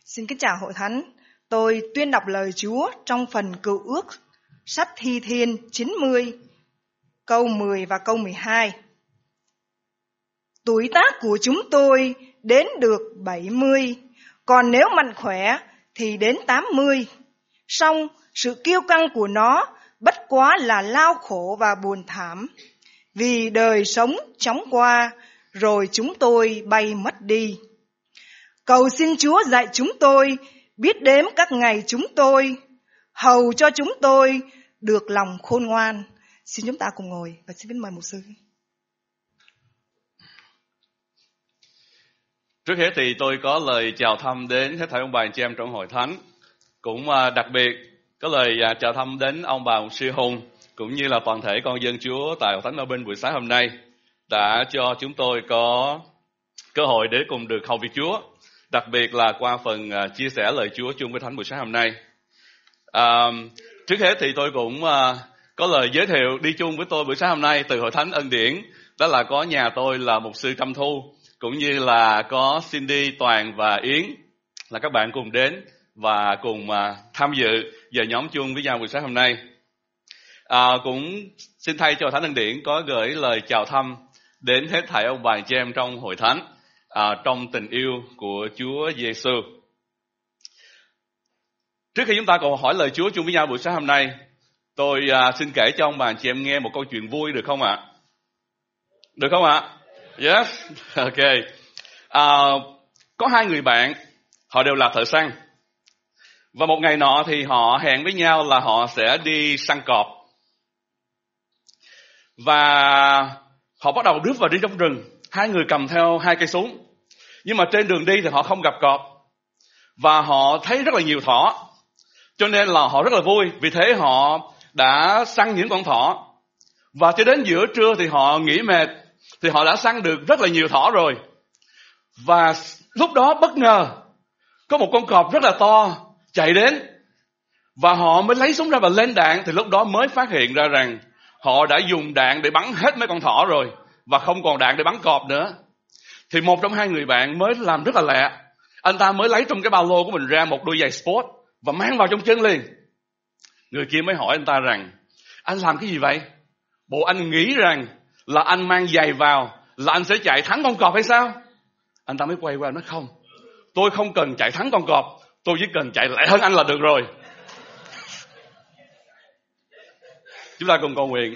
Xin kính chào hội thánh. Tôi tuyên đọc lời Chúa trong phần Cựu Ước, sách Thi Thiên 90, câu 10 và câu 12. Tuổi tác của chúng tôi đến được 70, còn nếu mạnh khỏe thì đến 80. Song sự kiêu căng của nó bất quá là lao khổ và buồn thảm, vì đời sống chóng qua, rồi chúng tôi bay mất đi. Cầu xin Chúa dạy chúng tôi biết đếm các ngày chúng tôi, hầu cho chúng tôi được lòng khôn ngoan. Xin chúng ta cùng ngồi và xin kính mời mục sư. Trước hết thì tôi có lời chào thăm đến hết thảy ông bà anh chị em trong hội thánh. Cũng đặc biệt có lời chào thăm đến ông bà mục sư Hùng cũng như là toàn thể con dân Chúa tại hội thánh ở bên buổi sáng hôm nay đã cho chúng tôi có cơ hội để cùng được hầu việc Chúa, đặc biệt là qua phần chia sẻ lời Chúa chung với thánh buổi sáng hôm nay. Trước hết thì tôi cũng có lời giới thiệu đi chung với tôi buổi sáng hôm nay từ hội thánh Ân Điển, đó là có nhà tôi là mục sư Trâm Thu, cũng như là có Cindy, Toàn và Yến, là các bạn cùng đến và cùng tham dự giờ nhóm chung với nhau buổi sáng hôm nay. Cũng xin thay cho hội thánh Ân Điển có gửi lời chào thăm đến hết thảy ông bà chị em trong hội thánh trong tình yêu của Chúa Giêsu. Trước khi chúng ta cùng hỏi lời Chúa chung với nhau buổi sáng hôm nay, tôi xin kể cho ông bà chị em nghe một câu chuyện vui được không ạ? Được không ạ? Yes, ok. Có hai người bạn, họ đều là thợ săn. Và một ngày nọ thì họ hẹn với nhau là họ sẽ đi săn cọp. Và họ bắt đầu bước vào đi trong rừng. Hai người cầm theo hai cây súng. Nhưng mà trên đường đi thì họ không gặp cọp. Và họ thấy rất là nhiều thỏ. Cho nên là họ rất là vui. Vì thế họ đã săn những con thỏ. Và cho đến giữa trưa thì họ nghỉ mệt. Thì họ đã săn được rất là nhiều thỏ rồi. Và lúc đó bất ngờ có một con cọp rất là to chạy đến. Và họ mới lấy súng ra và lên đạn. Thì lúc đó mới phát hiện ra rằng họ đã dùng đạn để bắn hết mấy con thỏ rồi. Và không còn đạn để bắn cọp nữa. Thì một trong hai người bạn mới làm rất là lẹ. Anh ta mới lấy trong cái ba lô của mình ra một đôi giày sport và mang vào trong chân liền. Người kia mới hỏi anh ta rằng: anh làm cái gì vậy? Bộ anh nghĩ rằng là anh mang giày vào là anh sẽ chạy thắng con cọp hay sao? Anh ta mới quay qua nói: không, tôi không cần chạy thắng con cọp, tôi chỉ cần chạy lẹ hơn anh là được rồi. Chúng ta cùng cầu nguyện.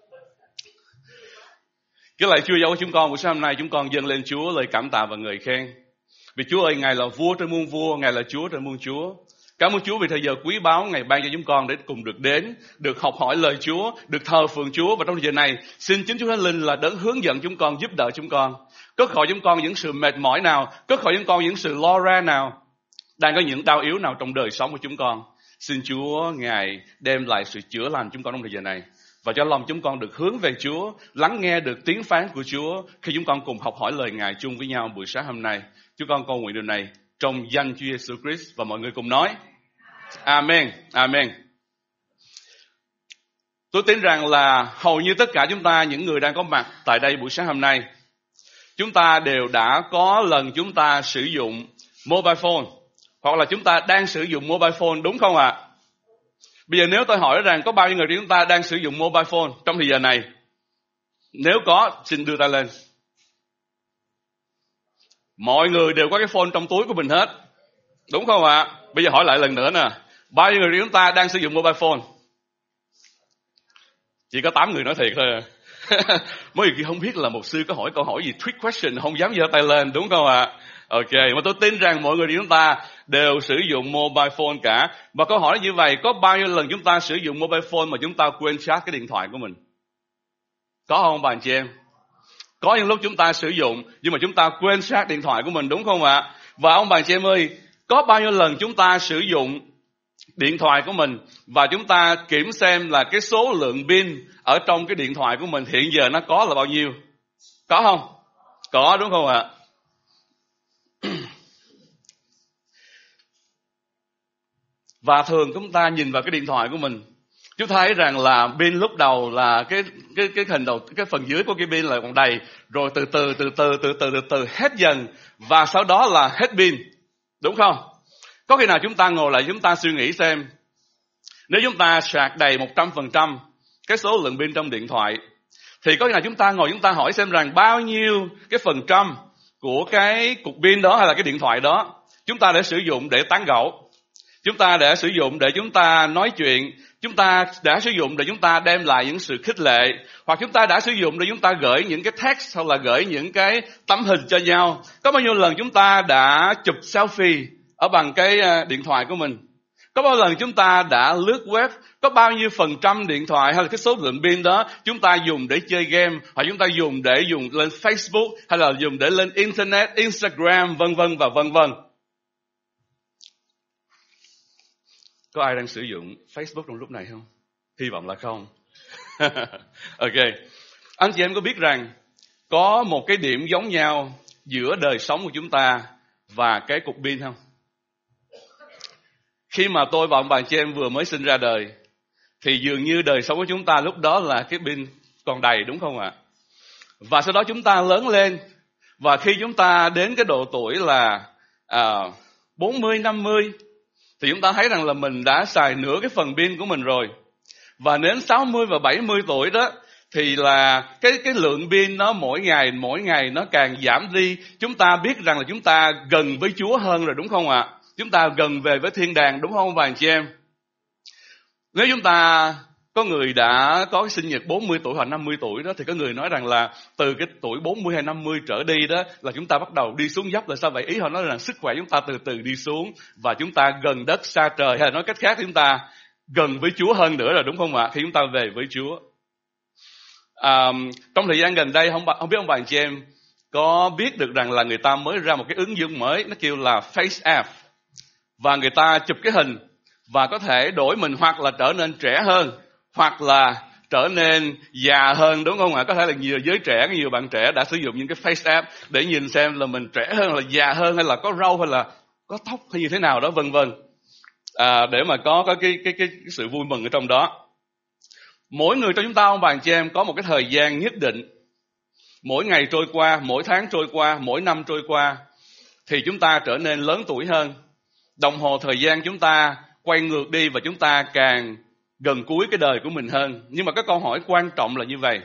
Cái lời Chúa dấu của chúng con buổi sáng hôm nay, chúng con dâng lên Chúa lời cảm tạ và ngợi khen. Vì Chúa ơi, Ngài là vua trên muôn vua, Ngài là Chúa trên muôn Chúa. Cảm ơn Chúa vì thời giờ quý báu Ngài ban cho chúng con để cùng được đến, được học hỏi lời Chúa, được thờ phượng Chúa. Và trong giờ này, xin chính Chúa Thánh Linh là đấng hướng dẫn chúng con, giúp đỡ chúng con. Cất khỏi chúng con những sự mệt mỏi nào, cất khỏi chúng con những sự lo ra nào, đang có những đau yếu nào trong đời sống của chúng con. Xin Chúa Ngài đem lại sự chữa lành chúng con trong thời giờ này. Và cho lòng chúng con được hướng về Chúa, lắng nghe được tiếng phán của Chúa khi chúng con cùng học hỏi lời Ngài chung với nhau buổi sáng hôm nay. Chúng con cầu nguyện điều này trong danh Chúa Giêsu Christ và mọi người cùng nói Amen, Amen. Tôi tin rằng là hầu như tất cả chúng ta, những người đang có mặt tại đây buổi sáng hôm nay, chúng ta đều đã có lần chúng ta sử dụng mobile phone, hoặc là chúng ta đang sử dụng mobile phone, đúng không ạ? Bây giờ nếu tôi hỏi rằng có bao nhiêu người chúng ta đang sử dụng mobile phone trong thời giờ này? Nếu có, xin đưa tay lên. Mọi người đều có cái phone trong túi của mình hết, đúng không ạ? Bây giờ hỏi lại lần nữa nè, bao nhiêu người chúng ta đang sử dụng mobile phone? Chỉ có 8 người nói thiệt thôi. Mấy người kia không biết là mục sư có hỏi câu hỏi gì trick question, không dám giơ tay lên, đúng không ạ? Ok, mà tôi tin rằng mọi người chúng ta đều sử dụng mobile phone cả. Và câu hỏi như vậy, có bao nhiêu lần chúng ta sử dụng mobile phone mà chúng ta quên charge cái điện thoại của mình? Có không bà anh chị em? Có những lúc chúng ta sử dụng nhưng mà chúng ta quên charge điện thoại của mình, đúng không ạ? Và ông bà anh chị em ơi, có bao nhiêu lần chúng ta sử dụng điện thoại của mình và chúng ta kiểm xem là cái số lượng pin ở trong cái điện thoại của mình hiện giờ nó có là bao nhiêu? Có không? Có, đúng không ạ? Và thường chúng ta nhìn vào cái điện thoại của mình, chúng ta thấy rằng là pin lúc đầu là cái hình đầu, cái phần dưới của cái pin là còn đầy, rồi từ từ hết dần và sau đó là hết pin, đúng không? Có khi nào chúng ta ngồi lại chúng ta suy nghĩ xem, nếu chúng ta sạc đầy 100% cái số lượng pin trong điện thoại, thì có khi nào chúng ta ngồi chúng ta hỏi xem rằng bao nhiêu cái phần trăm của cái cục pin đó hay là cái điện thoại đó chúng ta đã sử dụng để tán gẫu, chúng ta đã sử dụng để chúng ta nói chuyện, chúng ta đã sử dụng để chúng ta đem lại những sự khích lệ, hoặc chúng ta đã sử dụng để chúng ta gửi những cái text hoặc là gửi những cái tấm hình cho nhau. Có bao nhiêu lần chúng ta đã chụp selfie ở bằng cái điện thoại của mình? Có bao lần chúng ta đã lướt web? Có bao nhiêu phần trăm điện thoại hay là cái số lượng pin đó chúng ta dùng để chơi game, hoặc chúng ta dùng để dùng lên Facebook, hay là dùng để lên Internet, Instagram, vân vân và vân vân. Có ai đang sử dụng Facebook trong lúc này không? Hy vọng là không. Ok. Anh chị em có biết rằng có một cái điểm giống nhau giữa đời sống của chúng ta và cái cục pin không? Khi mà tôi và ông bà chị em vừa mới sinh ra đời, thì dường như đời sống của chúng ta lúc đó là cái pin còn đầy, đúng không ạ? Và sau đó chúng ta lớn lên, và khi chúng ta đến cái độ tuổi là 40, 50, thì chúng ta thấy rằng là mình đã xài nửa cái phần pin của mình rồi. Và đến 60 và 70 tuổi đó, thì là cái lượng pin nó mỗi ngày nó càng giảm đi. Chúng ta biết rằng là chúng ta gần với Chúa hơn rồi, đúng không ạ? Chúng ta gần về với thiên đàng, đúng không bà chị em? Nếu chúng ta có người đã có cái sinh nhật 40 tuổi hoặc 50 tuổi đó, thì có người nói rằng là từ cái tuổi 40 hay 50 trở đi đó là chúng ta bắt đầu đi xuống dốc. Là sao vậy? Ý họ nói là sức khỏe chúng ta từ từ đi xuống, và chúng ta gần đất xa trời, hay là nói cách khác chúng ta gần với Chúa hơn nữa rồi, đúng không ạ? Khi chúng ta về với Chúa. Trong thời gian gần đây, không biết ông bà anh chị em có biết được rằng là người ta mới ra một cái ứng dụng mới, nó kêu là Face App. Và người ta chụp cái hình và có thể đổi mình hoặc là trở nên trẻ hơn, hoặc là trở nên già hơn, đúng không ạ? Có thể là nhiều giới trẻ, nhiều bạn trẻ đã sử dụng những cái Face App để nhìn xem là mình trẻ hơn, là già hơn, hay là có râu, hay là có tóc, hay như thế nào đó, vân vân. Để mà có cái sự vui mừng ở trong đó. Mỗi người trong chúng ta, ông bà anh chị em, có một cái thời gian nhất định. Mỗi ngày trôi qua, mỗi tháng trôi qua, mỗi năm trôi qua, thì chúng ta trở nên lớn tuổi hơn. Đồng hồ thời gian chúng ta quay ngược đi, và chúng ta càng gần cuối cái đời của mình hơn. Nhưng mà cái câu hỏi quan trọng là như vậy.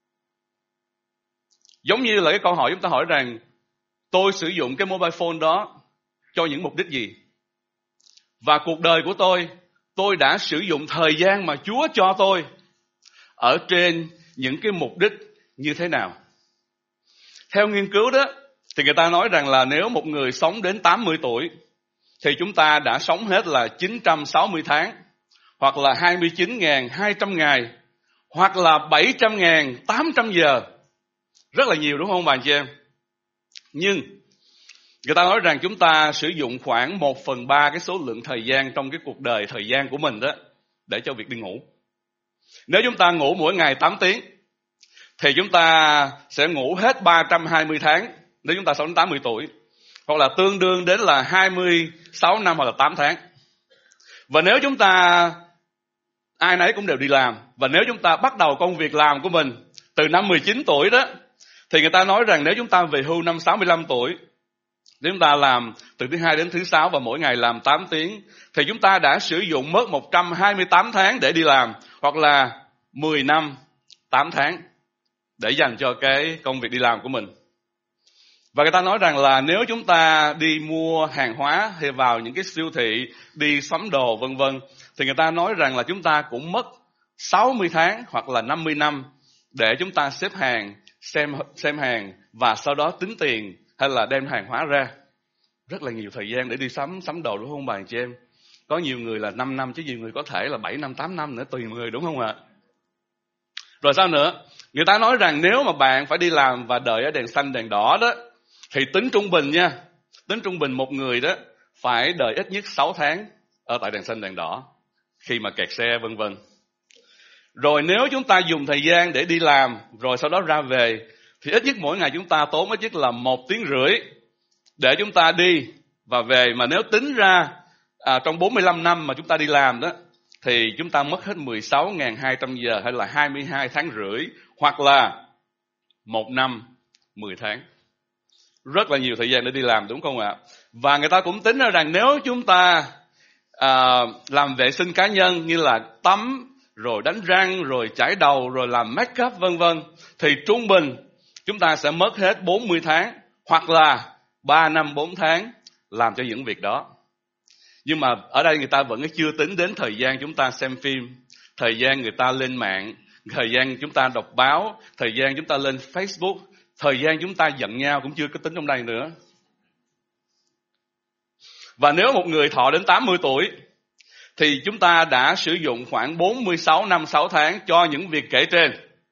Giống như là cái câu hỏi chúng ta hỏi rằng, tôi sử dụng cái mobile phone đó cho những mục đích gì? Và cuộc đời của tôi đã sử dụng thời gian mà Chúa cho tôi ở trên những cái mục đích như thế nào? Theo nghiên cứu đó, thì người ta nói rằng là nếu một người sống đến 80 tuổi, thì chúng ta đã sống hết là 960 tháng, hoặc là 29.200 ngày, hoặc là 700.800 giờ. Rất là nhiều, đúng không bà chị em? Nhưng người ta nói rằng chúng ta sử dụng khoảng 1/3 cái số lượng thời gian trong cái cuộc đời thời gian của mình đó để cho việc đi ngủ. Nếu chúng ta ngủ mỗi ngày 8 tiếng, thì chúng ta sẽ ngủ hết 320 tháng nếu chúng ta sống đến 80 tuổi. Hoặc là tương đương đến là 26 năm hoặc là 8 tháng. Và nếu chúng ta ai nấy cũng đều đi làm, và nếu chúng ta bắt đầu công việc làm của mình từ năm 19 tuổi đó, thì người ta nói rằng nếu chúng ta về hưu năm 65 tuổi, nếu chúng ta làm từ thứ Hai đến thứ Sáu và mỗi ngày làm 8 tiếng, thì chúng ta đã sử dụng mất 128 tháng để đi làm, hoặc là 10 năm 8 tháng để dành cho cái công việc đi làm của mình. Và người ta nói rằng là nếu chúng ta đi mua hàng hóa hay vào những cái siêu thị, đi sắm đồ vân vân, thì người ta nói rằng là chúng ta cũng mất 60 tháng hoặc là 50 năm để chúng ta xếp hàng, xem hàng và sau đó tính tiền hay là đem hàng hóa ra. Rất là nhiều thời gian để đi sắm đồ, đúng không bà chị em? Có nhiều người là 5 năm, chứ nhiều người có thể là 7 năm, 8 năm nữa, tùy người, đúng không ạ? Rồi sao nữa? Người ta nói rằng nếu mà bạn phải đi làm và đợi ở đèn xanh đèn đỏ đó, thì tính trung bình nha, tính trung bình một người đó phải đợi ít nhất 6 tháng ở tại đèn xanh đèn đỏ khi mà kẹt xe vân vân. Rồi nếu chúng ta dùng thời gian để đi làm rồi sau đó ra về, thì ít nhất mỗi ngày chúng ta tốn ít nhất là 1 tiếng rưỡi để chúng ta đi và về. Mà nếu tính ra trong 45 năm mà chúng ta đi làm đó, thì chúng ta mất hết 16.200 giờ, hay là 22 tháng rưỡi, hoặc là 1 năm 10 tháng. rất là nhiều thời gian để đi làm, đúng không ạ? Và người ta cũng tính ra rằng nếu chúng ta làm vệ sinh cá nhân như là tắm, rồi đánh răng, rồi chải đầu, rồi làm make up vân vân, thì trung bình chúng ta sẽ mất hết 40 tháng hoặc là 3 năm 4 tháng làm cho những việc đó. Nhưng mà ở đây người ta vẫn chưa tính đến thời gian chúng ta xem phim, thời gian người ta lên mạng, thời gian chúng ta đọc báo, thời gian chúng ta lên Facebook, thời gian chúng ta giận nhau cũng chưa có tính trong đây nữa. Và nếu một người thọ đến 80 tuổi thì chúng ta đã sử dụng khoảng 46 năm 6 tháng cho những việc kể trên.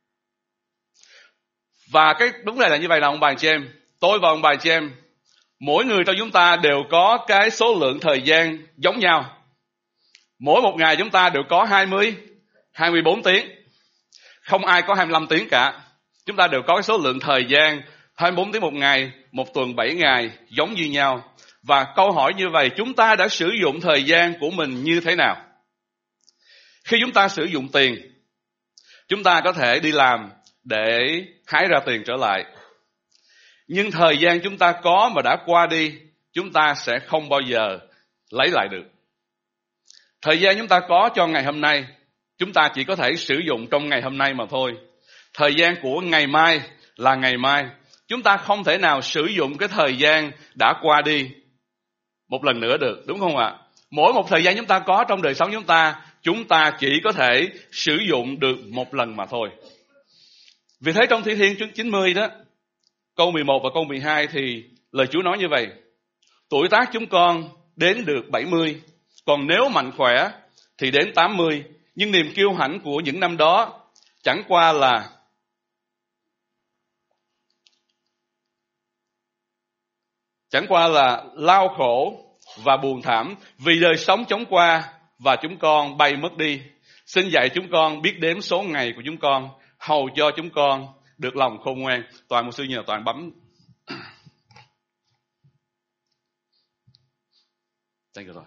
Và cái đúng là như vậy là ông bà chị em, tôi và ông bà chị em, mỗi người trong chúng ta đều có cái số lượng thời gian giống nhau. Mỗi một ngày chúng ta đều có 24 tiếng. Không ai có 25 tiếng cả. Chúng ta đều có cái số lượng thời gian 24 tiếng một ngày, một tuần 7 ngày giống như nhau. Và câu hỏi như vậy, chúng ta đã sử dụng thời gian của mình như thế nào? Khi chúng ta sử dụng tiền, chúng ta có thể đi làm để hái ra tiền trở lại. Nhưng thời gian chúng ta có mà đã qua đi, chúng ta sẽ không bao giờ lấy lại được. Thời gian chúng ta có cho ngày hôm nay, chúng ta chỉ có thể sử dụng trong ngày hôm nay mà thôi. Thời gian của ngày mai là ngày mai. Chúng ta không thể nào sử dụng cái thời gian đã qua đi một lần nữa được, đúng không ạ? Mỗi một thời gian chúng ta có trong đời sống chúng ta chỉ có thể sử dụng được một lần mà thôi. Vì thế trong Thi Thiên chương 90 đó, câu 11 và câu 12 thì lời Chúa nói như vậy: tuổi tác chúng con đến được 70, còn nếu mạnh khỏe thì đến 80, nhưng niềm kiêu hãnh của những năm đó chẳng qua là lao khổ và buồn thảm, vì đời sống chóng qua và chúng con bay mất đi. Xin dạy chúng con biết đếm số ngày của chúng con, hầu cho chúng con được lòng khôn ngoan. Toàn một sư nhờ Toàn bấm. Thank you, Lord.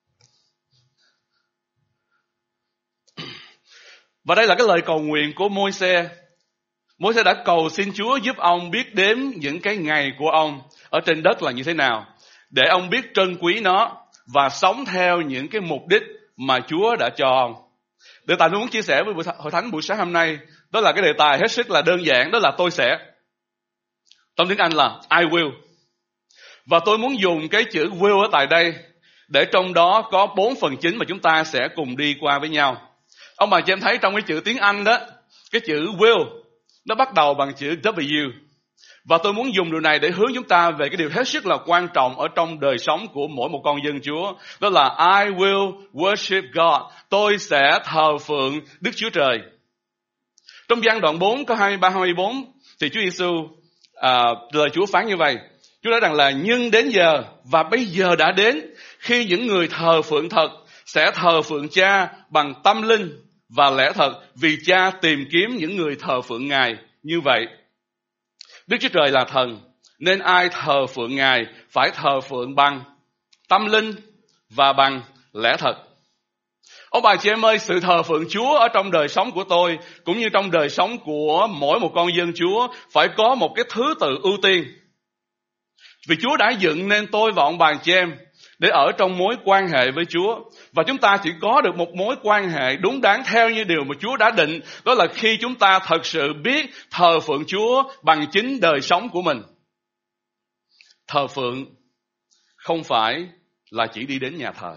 Và đây là cái lời cầu nguyện của Môi-se. Môi-se đã cầu xin Chúa giúp ông biết đếm những cái ngày của ông ở trên đất là như thế nào, để ông biết trân quý nó và sống theo những cái mục đích mà Chúa đã cho ông. Đề tài tôi muốn chia sẻ với hội thánh buổi sáng hôm nay, đó là cái đề tài hết sức là đơn giản, đó là tôi sẽ. Trong tiếng Anh là I will. Và tôi muốn dùng cái chữ will ở tại đây, để trong đó có 4 phần chính mà chúng ta sẽ cùng đi qua với nhau. Ông bà chị em thấy trong cái chữ tiếng Anh đó, cái chữ will nó bắt đầu bằng chữ W. Và tôi muốn dùng điều này để hướng chúng ta về cái điều hết sức là quan trọng ở trong đời sống của mỗi một con dân Chúa. Đó là I will worship God. Tôi sẽ thờ phượng Đức Chúa Trời. Trong Giăng đoạn 4 câu 23-24 thì Chúa Giêsu lời Chúa phán như vậy. Chúa nói rằng là nhưng đến giờ và bây giờ đã đến khi những người thờ phượng thật sẽ thờ phượng Cha bằng tâm linh và lẽ thật, vì Cha tìm kiếm những người thờ phượng Ngài như vậy. Đức Chúa Trời là thần, nên ai thờ phượng Ngài phải thờ phượng bằng tâm linh và bằng lẽ thật. Ông bà chị em ơi, sự thờ phượng Chúa ở trong đời sống của tôi cũng như trong đời sống của mỗi một con dân Chúa phải có một cái thứ tự ưu tiên. Vì Chúa đã dựng nên tôi và ông bà chị em để ở trong mối quan hệ với Chúa. Và chúng ta chỉ có được một mối quan hệ đúng đắn theo như điều mà Chúa đã định. Đó là khi chúng ta thật sự biết thờ phượng Chúa bằng chính đời sống của mình. Thờ phượng không phải là chỉ đi đến nhà thờ.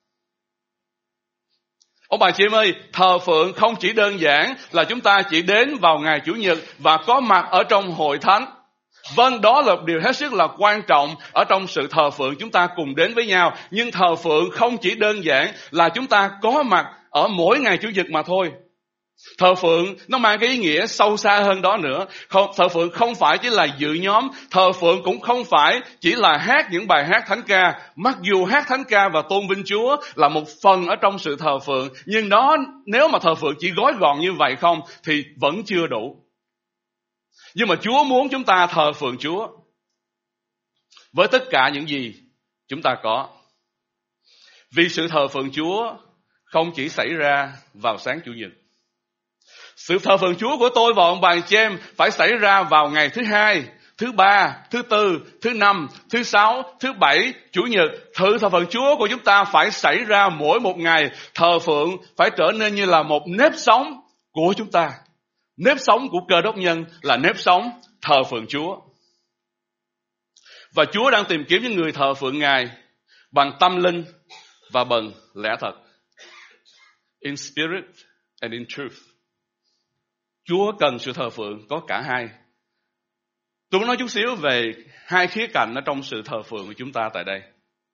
Ông bà chị em ơi, thờ phượng không chỉ đơn giản là chúng ta chỉ đến vào ngày Chủ nhật và có mặt ở trong hội thánh. Vâng, đó là một điều hết sức là quan trọng ở trong sự thờ phượng chúng ta cùng đến với nhau. Nhưng thờ phượng không chỉ đơn giản là chúng ta có mặt ở mỗi ngày Chủ nhật mà thôi. Thờ phượng nó mang cái ý nghĩa sâu xa hơn đó nữa. Thờ phượng không phải chỉ là dự nhóm. Thờ phượng cũng không phải chỉ là hát những bài hát thánh ca. Mặc dù hát thánh ca và tôn vinh Chúa là một phần ở trong sự thờ phượng, nhưng đó nếu mà thờ phượng chỉ gói gọn như vậy không thì vẫn chưa đủ. Nhưng mà Chúa muốn chúng ta thờ phượng Chúa với tất cả những gì chúng ta có. Vì sự thờ phượng Chúa không chỉ xảy ra vào sáng Chủ nhật. Sự thờ phượng Chúa của tôi và ông bà chị em phải xảy ra vào ngày thứ Hai, thứ ba, thứ tư, thứ năm, thứ sáu, thứ bảy, chủ nhật. Sự thờ phượng Chúa của chúng ta phải xảy ra mỗi một ngày. Thờ phượng phải trở nên như là một nếp sống của chúng ta. Nếp sống của Cơ Đốc nhân là nếp sống thờ phượng Chúa. Và Chúa đang tìm kiếm những người thờ phượng Ngài bằng tâm linh và bằng lẽ thật. In spirit and in truth. Chúa cần sự thờ phượng có cả hai. Tôi muốn nói chút xíu về hai khía cạnh ở trong sự thờ phượng của chúng ta tại đây.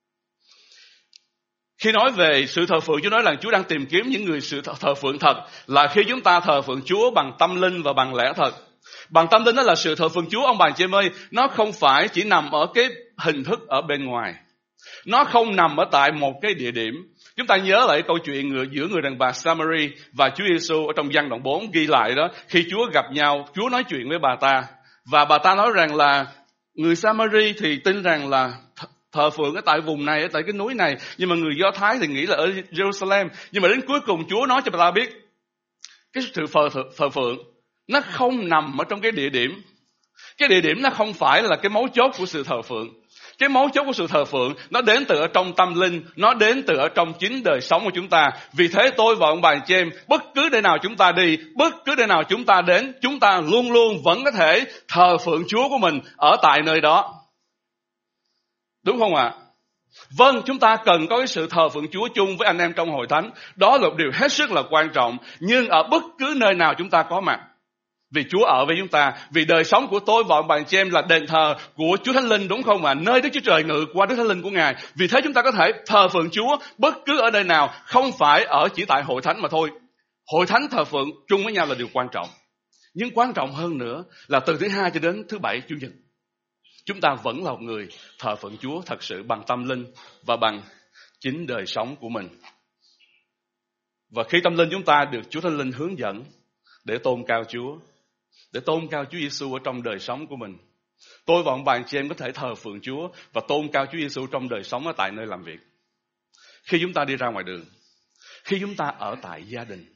Khi nói về sự thờ phượng, Chúa nói là Chúa đang tìm kiếm những người sự thờ phượng thật là khi chúng ta thờ phượng Chúa bằng tâm linh và bằng lẽ thật. Bằng tâm linh đó là sự thờ phượng Chúa, ông bà chị em ơi, nó không phải chỉ nằm ở cái hình thức ở bên ngoài. Nó không nằm ở tại một cái địa điểm. Chúng ta nhớ lại câu chuyện giữa người đàn bà Samari và Chúa Giêsu ở trong Giăng đoạn 4 ghi lại đó. Khi Chúa gặp nhau, Chúa nói chuyện với bà ta. Và bà ta nói rằng là người Samari thì tin rằng là thờ phượng ở tại vùng này, ở tại cái núi này. Nhưng mà người Do Thái thì nghĩ là ở Jerusalem. Nhưng mà đến cuối cùng Chúa nói cho bà ta biết cái sự thờ phượng nó không nằm ở trong cái địa điểm. Cái địa điểm nó không phải là cái mấu chốt của sự thờ phượng. Cái mấu chốt của sự thờ phượng nó đến từ ở trong tâm linh, nó đến từ ở trong chính đời sống của chúng ta. Vì thế tôi và ông bà chị em, bất cứ nơi nào chúng ta đi, bất cứ nơi nào chúng ta đến, chúng ta luôn luôn vẫn có thể thờ phượng Chúa của mình ở tại nơi đó. Đúng không ạ? Vâng, chúng ta cần có cái sự thờ phượng Chúa chung với anh em trong hội thánh. Đó là một điều hết sức là quan trọng. Nhưng ở bất cứ nơi nào chúng ta có mặt, vì Chúa ở với chúng ta, vì đời sống của tôi và ông bà chị em là đền thờ của Chúa Thánh Linh, đúng không ạ? Nơi Đức Chúa Trời ngự qua Đức Thánh Linh của Ngài. Vì thế chúng ta có thể thờ phượng Chúa bất cứ ở nơi nào, không phải ở chỉ tại hội thánh mà thôi. Hội thánh thờ phượng chung với nhau là điều quan trọng. Nhưng quan trọng hơn nữa là từ thứ hai cho đến thứ bảy, Chủ nhật, chúng ta vẫn là một người thờ phượng Chúa thật sự bằng tâm linh và bằng chính đời sống của mình. Và khi tâm linh chúng ta được Chúa Thánh Linh hướng dẫn để tôn cao Chúa, để tôn cao Chúa Giêsu ở trong đời sống của mình, tôi và ông bà chị em có thể thờ phượng Chúa và tôn cao Chúa Giêsu trong đời sống ở tại nơi làm việc. Khi chúng ta đi ra ngoài đường, khi chúng ta ở tại gia đình,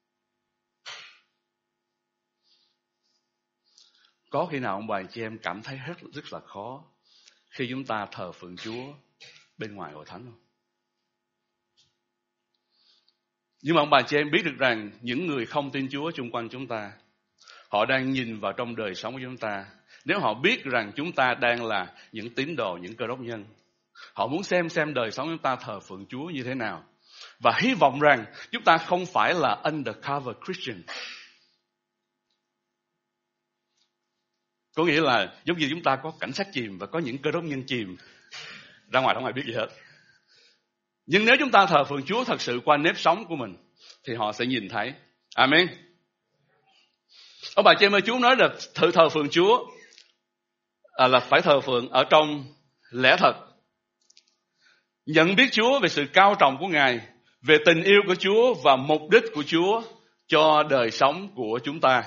có khi nào ông bà chị em cảm thấy rất là khó khi chúng ta thờ phượng Chúa bên ngoài hội thánh không? Nhưng mà ông bà chị em biết được rằng những người không tin Chúa xung quanh chúng ta, họ đang nhìn vào trong đời sống của chúng ta. Nếu họ biết rằng chúng ta đang là những tín đồ, những Cơ Đốc nhân, họ muốn xem đời sống chúng ta thờ phượng Chúa như thế nào. Và hy vọng rằng chúng ta không phải là undercover Christian. Có nghĩa là giống như chúng ta có cảnh sát chìm và có những Cơ Đốc nhân chìm, ra ngoài không ai biết gì hết. Nhưng nếu chúng ta thờ phượng Chúa thật sự qua nếp sống của mình, thì họ sẽ nhìn thấy. Amen. Ông bà chị em ơi, Chúa nói là thờ phượng Chúa là phải thờ phượng ở trong lẽ thật. Nhận biết Chúa về sự cao trọng của Ngài, về tình yêu của Chúa và mục đích của Chúa cho đời sống của chúng ta.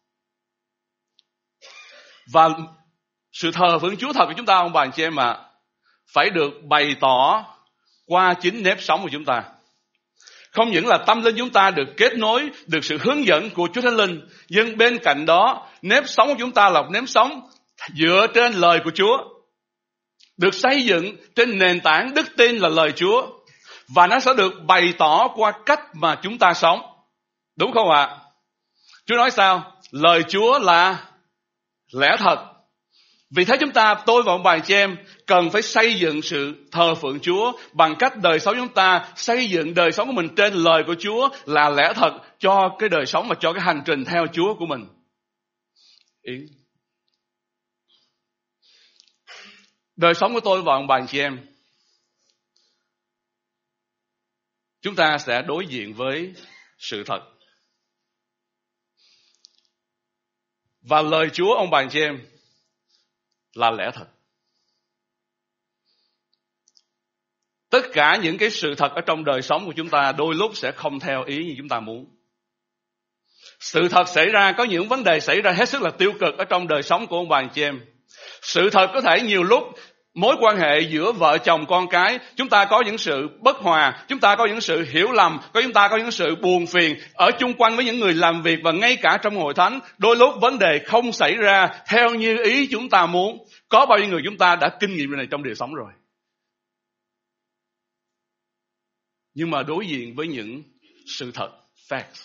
Và sự thờ phượng Chúa thật của chúng ta, ông bà chị em ạ, phải được bày tỏ qua chính nếp sống của chúng ta. Không những là tâm linh chúng ta được kết nối, được sự hướng dẫn của Chúa Thánh Linh, nhưng bên cạnh đó, nếp sống của chúng ta là một nếp sống dựa trên lời của Chúa, được xây dựng trên nền tảng đức tin là lời Chúa, và nó sẽ được bày tỏ qua cách mà chúng ta sống. Đúng không ạ? Chúa nói sao? Lời Chúa là lẽ thật. Vì thế tôi và ông bà chị em cần phải xây dựng sự thờ phượng Chúa bằng cách đời sống chúng ta xây dựng đời sống của mình trên lời của Chúa là lẽ thật cho cái đời sống và cho cái hành trình theo Chúa của mình. Đời sống của tôi và ông bà chị em, chúng ta sẽ đối diện với sự thật. Và lời Chúa, ông bà chị em, là lẽ thật. Tất cả những cái sự thật ở trong đời sống của chúng ta đôi lúc sẽ không theo ý như chúng ta muốn. Sự thật xảy ra, có những vấn đề xảy ra hết sức là tiêu cực ở trong đời sống của ông bà chị em. Sự thật có thể nhiều lúc mối quan hệ giữa vợ chồng con cái, chúng ta có những sự bất hòa, chúng ta có những sự hiểu lầm, chúng ta có những sự buồn phiền ở chung quanh với những người làm việc, và ngay cả trong hội thánh, đôi lúc vấn đề không xảy ra theo như ý chúng ta muốn. Có bao nhiêu người chúng ta đã kinh nghiệm điều này trong đời sống rồi? Nhưng mà đối diện với những sự thật, facts,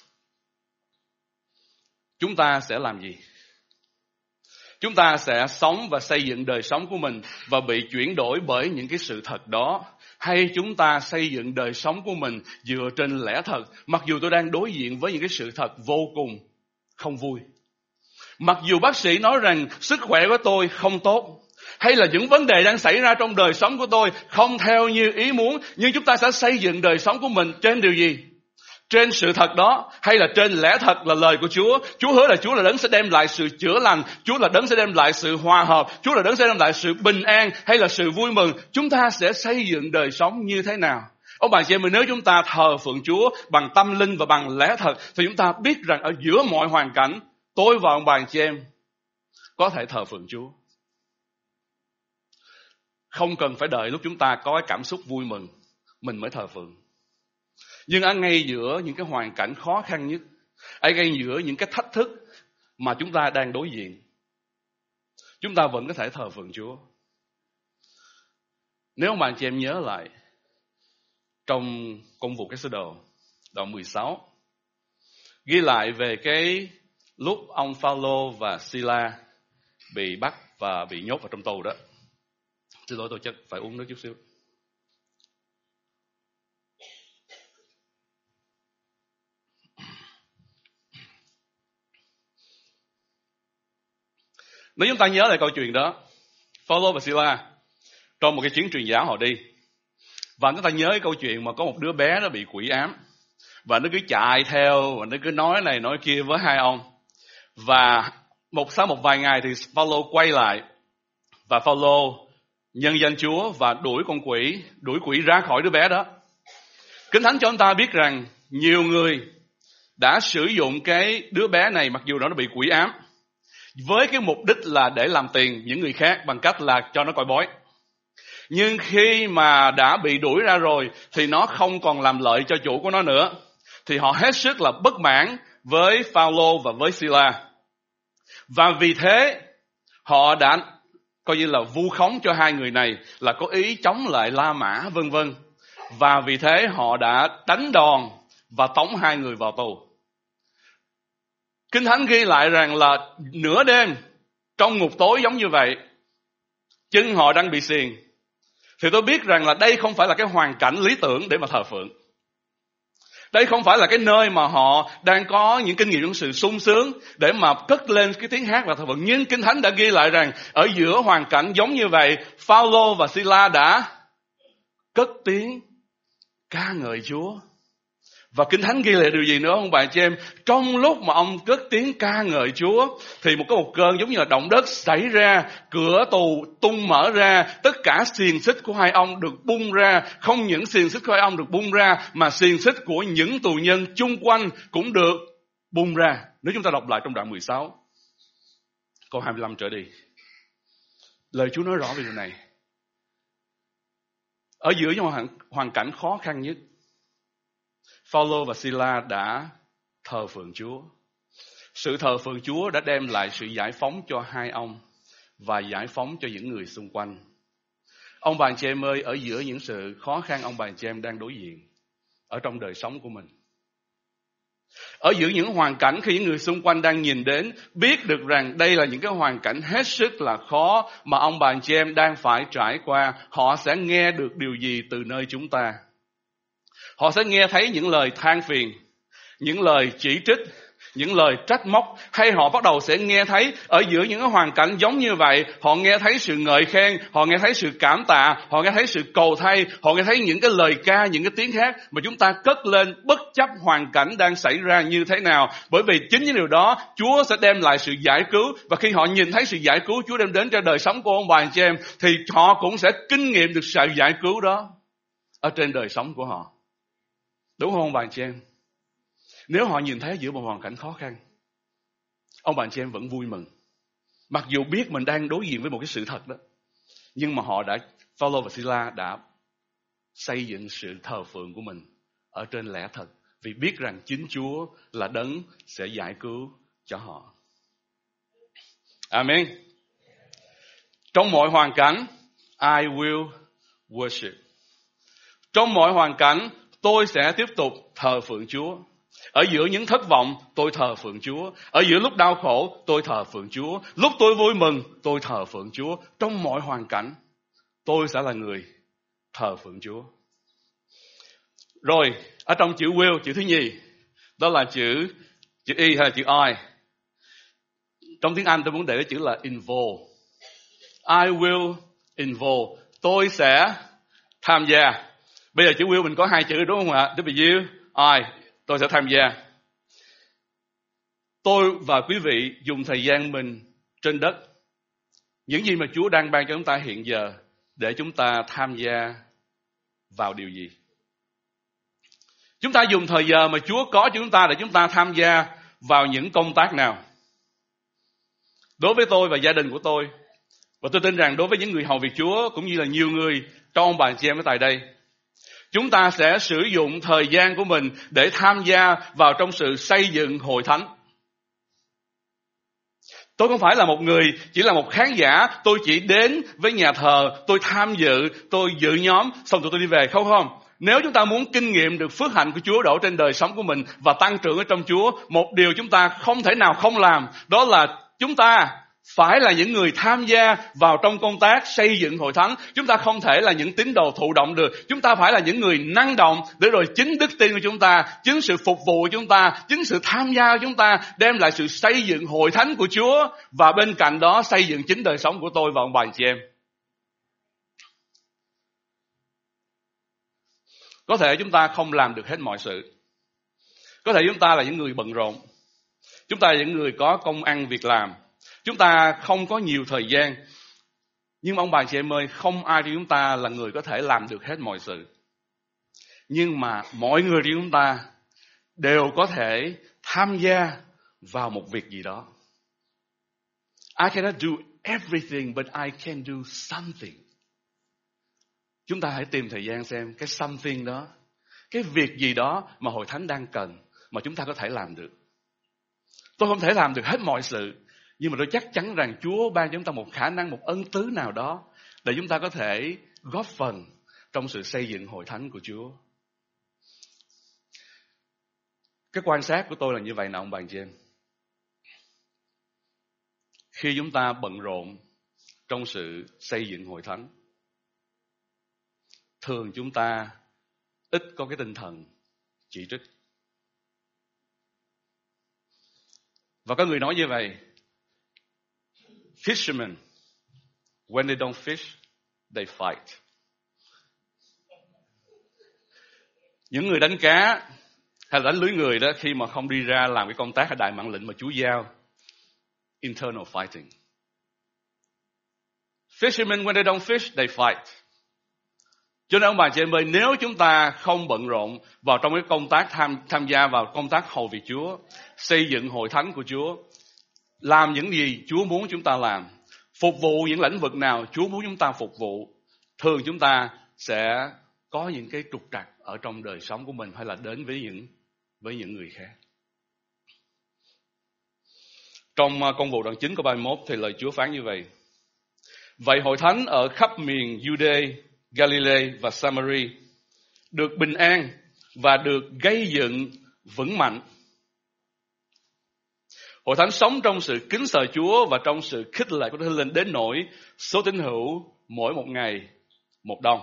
chúng ta sẽ làm gì? Chúng ta sẽ sống và xây dựng đời sống của mình và bị chuyển đổi bởi những cái sự thật đó, hay chúng ta xây dựng đời sống của mình dựa trên lẽ thật, mặc dù tôi đang đối diện với những cái sự thật vô cùng không vui. Mặc dù bác sĩ nói rằng sức khỏe của tôi không tốt, hay là những vấn đề đang xảy ra trong đời sống của tôi không theo như ý muốn, nhưng chúng ta sẽ xây dựng đời sống của mình trên điều gì? Trên sự thật đó, hay là trên lẽ thật là lời của Chúa? Chúa hứa là Chúa là đấng sẽ đem lại sự chữa lành, Chúa là đấng sẽ đem lại sự hòa hợp, Chúa là đấng sẽ đem lại sự bình an hay là sự vui mừng. Chúng ta sẽ xây dựng đời sống như thế nào? Ông bà chị em, nếu chúng ta thờ phượng Chúa bằng tâm linh và bằng lẽ thật, thì chúng ta biết rằng ở giữa mọi hoàn cảnh, tôi và ông bà chị em có thể thờ phượng Chúa. Không cần phải đợi lúc chúng ta có cái cảm xúc vui mừng mình mới thờ phượng. Nhưng ở ngay giữa những cái hoàn cảnh khó khăn nhất, ở ngay giữa những cái thách thức mà chúng ta đang đối diện, chúng ta vẫn có thể thờ phượng Chúa. Nếu mà anh chị em nhớ lại trong Công vụ các sứ đồ đoạn 16, ghi lại về cái lúc ông Phao-lô và Si-la bị bắt và bị nhốt vào trong tù đó. Xin lỗi, tôi chắc phải uống nước chút xíu. Nếu chúng ta nhớ lại câu chuyện đó, Phao-lô và Si-la trong một cái chuyến truyền giáo họ đi, và chúng ta nhớ cái câu chuyện mà có một đứa bé nó bị quỷ ám, và nó cứ chạy theo và nó cứ nói này nói kia với hai ông. Và sau một vài ngày thì Phao-lô quay lại, và Phao-lô nhân danh Chúa và đuổi quỷ ra khỏi đứa bé đó. Kinh Thánh cho chúng ta biết rằng nhiều người đã sử dụng cái đứa bé này, mặc dù nó bị quỷ ám, với cái mục đích là để làm tiền những người khác bằng cách là cho nó coi bói. Nhưng khi mà đã bị đuổi ra rồi thì nó không còn làm lợi cho chủ của nó nữa. Thì họ hết sức là bất mãn với Phao-lô và với Si-la. Và vì thế họ đã coi như là vu khống cho hai người này là có ý chống lại La Mã vân vân. Và vì thế họ đã đánh đòn và tống hai người vào tù. Kinh Thánh ghi lại rằng là nửa đêm trong ngục tối giống như vậy, chân họ đang bị xiềng. Thì tôi biết rằng là đây không phải là cái hoàn cảnh lý tưởng để mà thờ phượng. Đây không phải là cái nơi mà họ đang có những kinh nghiệm những sự sung sướng để mà cất lên cái tiếng hát và thờ phượng. Nhưng Kinh Thánh đã ghi lại rằng ở giữa hoàn cảnh giống như vậy, Phao-lô và Si-la đã cất tiếng ca ngợi Chúa. Và Kinh Thánh ghi lại điều gì nữa không bạn chị em? Trong lúc mà ông cất tiếng ca ngợi Chúa thì một cơn giống như là động đất xảy ra, cửa tù tung mở ra, tất cả xiềng xích của hai ông được bung ra. Không những xiềng xích của hai ông được bung ra, mà xiềng xích của những tù nhân chung quanh cũng được bung ra. Nếu chúng ta đọc lại trong đoạn 16 câu 25 trở đi, lời Chúa nói rõ về điều này. Ở giữa những hoàn cảnh khó khăn nhất, Phao-lô và Si-la đã thờ phượng Chúa. Sự thờ phượng Chúa đã đem lại sự giải phóng cho hai ông và giải phóng cho những người xung quanh. Ông bà anh chị em ơi, ở giữa những sự khó khăn ông bà anh chị em đang đối diện ở trong đời sống của mình, ở giữa những hoàn cảnh khi những người xung quanh đang nhìn đến, biết được rằng đây là những cái hoàn cảnh hết sức là khó mà ông bà anh chị em đang phải trải qua, họ sẽ nghe được điều gì từ nơi chúng ta? Họ sẽ nghe thấy những lời than phiền, những lời chỉ trích, những lời trách móc, hay họ bắt đầu sẽ nghe thấy ở giữa những hoàn cảnh giống như vậy, họ nghe thấy sự ngợi khen, họ nghe thấy sự cảm tạ, họ nghe thấy sự cầu thay, họ nghe thấy những cái lời ca, những cái tiếng hát mà chúng ta cất lên bất chấp hoàn cảnh đang xảy ra như thế nào. Bởi vì chính những điều đó Chúa sẽ đem lại sự giải cứu, và khi họ nhìn thấy sự giải cứu Chúa đem đến cho đời sống của ông bà anh chị em thì họ cũng sẽ kinh nghiệm được sự giải cứu đó ở trên đời sống của họ. Đúng không ông bà anh chị em? Nếu họ nhìn thấy giữa một hoàn cảnh khó khăn, ông bà anh chị em vẫn vui mừng, mặc dù biết mình đang đối diện với một cái sự thật đó. Nhưng mà họ đã, Phaolô và Sila đã xây dựng sự thờ phượng của mình ở trên lẽ thật, vì biết rằng chính Chúa là đấng sẽ giải cứu cho họ. Amen. Trong mọi hoàn cảnh, I will worship. Trong mọi hoàn cảnh, tôi sẽ tiếp tục thờ phượng Chúa. Ở giữa những thất vọng, tôi thờ phượng Chúa. Ở giữa lúc đau khổ, tôi thờ phượng Chúa. Lúc tôi vui mừng, tôi thờ phượng Chúa. Trong mọi hoàn cảnh, tôi sẽ là người thờ phượng Chúa. Rồi, ở trong chữ will, chữ thứ nhì, đó là chữ Y hay là chữ I. Trong tiếng Anh tôi muốn để cái chữ là involve. I will involve. Tôi sẽ tham gia. Bây giờ chữ will mình có hai chữ đúng không ạ? W, I. Tôi sẽ tham gia. Tôi và quý vị dùng thời gian mình trên đất. Những gì mà Chúa đang ban cho chúng ta hiện giờ để chúng ta tham gia vào điều gì? Chúng ta dùng thời giờ mà Chúa có cho chúng ta để chúng ta tham gia vào những công tác nào? Đối với tôi và gia đình của tôi, và tôi tin rằng đối với những người hầu việc Chúa cũng như là nhiều người trong ông bà chị em ở tại đây, chúng ta sẽ sử dụng thời gian của mình để tham gia vào trong sự xây dựng hội thánh. Tôi không phải là một người, chỉ là một khán giả, tôi chỉ đến với nhà thờ, tôi tham dự, tôi dự nhóm, xong rồi tôi đi về, không. Nếu chúng ta muốn kinh nghiệm được phước hạnh của Chúa đổ trên đời sống của mình và tăng trưởng ở trong Chúa, một điều chúng ta không thể nào không làm, đó là chúng ta phải là những người tham gia vào trong công tác xây dựng hội thánh. Chúng ta không thể là những tín đồ thụ động được. Chúng ta phải là những người năng động để rồi chính đức tin của chúng ta, chính sự phục vụ của chúng ta, chính sự tham gia của chúng ta đem lại sự xây dựng hội thánh của Chúa, và bên cạnh đó xây dựng chính đời sống của tôi và ông bà anh chị em. Có thể chúng ta không làm được hết mọi sự. Có thể chúng ta là những người bận rộn. Chúng ta là những người có công ăn việc làm. Chúng ta không có nhiều thời gian. Nhưng ông bà chị em ơi, không ai trong chúng ta là người có thể làm được hết mọi sự. Nhưng mà mọi người trong chúng ta đều có thể tham gia vào một việc gì đó. I cannot do everything, but I can do something. Chúng ta hãy tìm thời gian xem cái something đó, cái việc gì đó mà hội thánh đang cần mà chúng ta có thể làm được. Tôi không thể làm được hết mọi sự, nhưng mà tôi chắc chắn rằng Chúa ban cho chúng ta một khả năng, một ân tứ nào đó để chúng ta có thể góp phần trong sự xây dựng hội thánh của Chúa. Cái quan sát của tôi là như vậy nè ông bà chị em. Khi chúng ta bận rộn trong sự xây dựng hội thánh, thường chúng ta ít có cái tinh thần chỉ trích. Và có người nói như vậy: Fishermen, when they don't fish, they fight. Những người đánh cá hay là đánh lưới người đó, khi mà không đi ra làm cái công tác ở đại mạng lệnh mà Chúa giao, internal fighting. Fishermen, when they don't fish, they fight. Cho nên ông bà chị em ơi, nếu chúng ta không bận rộn vào trong cái công tác tham gia vào công tác hầu việc Chúa, xây dựng hội thánh của Chúa, làm những gì Chúa muốn chúng ta làm, phục vụ những lĩnh vực nào Chúa muốn chúng ta phục vụ, thường chúng ta sẽ có những cái trục trặc ở trong đời sống của mình, hay là đến với những người khác. Trong công vụ đoạn 9 câu 31 thì lời Chúa phán như vậy: Vậy hội thánh ở khắp miền Jude, Galilee và Samari được bình an và được gây dựng vững mạnh. Hội thánh sống trong sự kính sợ Chúa và trong sự khích lệ của Thánh Linh đến nỗi số tín hữu mỗi một ngày một đông.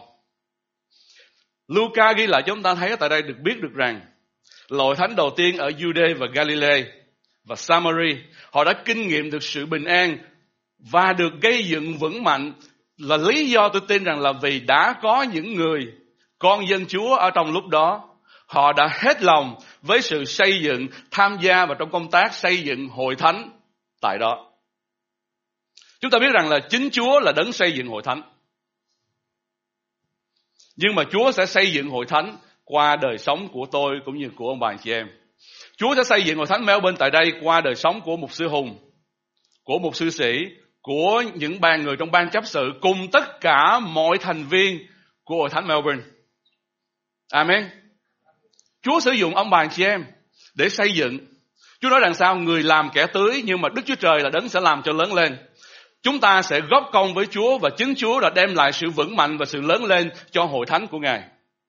Luca ghi lại cho chúng ta thấy tại đây được biết được rằng hội thánh đầu tiên ở Jude và Galilee và Samari, họ đã kinh nghiệm được sự bình an và được gây dựng vững mạnh, là lý do tôi tin rằng là vì đã có những người con dân Chúa ở trong lúc đó, họ đã hết lòng với sự xây dựng, tham gia vào trong công tác xây dựng hội thánh tại đó. Chúng ta biết rằng là chính Chúa là đấng xây dựng hội thánh, nhưng mà Chúa sẽ xây dựng hội thánh qua đời sống của tôi cũng như của ông bà chị em. Chúa sẽ xây dựng hội thánh Melbourne tại đây qua đời sống của mục sư Hùng, của mục sư Sĩ, của những người trong ban chấp sự cùng tất cả mọi thành viên của Hội Thánh Melbourne. Amen. Chúa sử dụng ông bà anh chị em để xây dựng. Chúa nói rằng sao? Người làm kẻ tưới, nhưng mà Đức Chúa Trời là đấng sẽ làm cho lớn lên. Chúng ta sẽ góp công với Chúa và chính Chúa đã đem lại sự vững mạnh và sự lớn lên cho hội thánh của Ngài.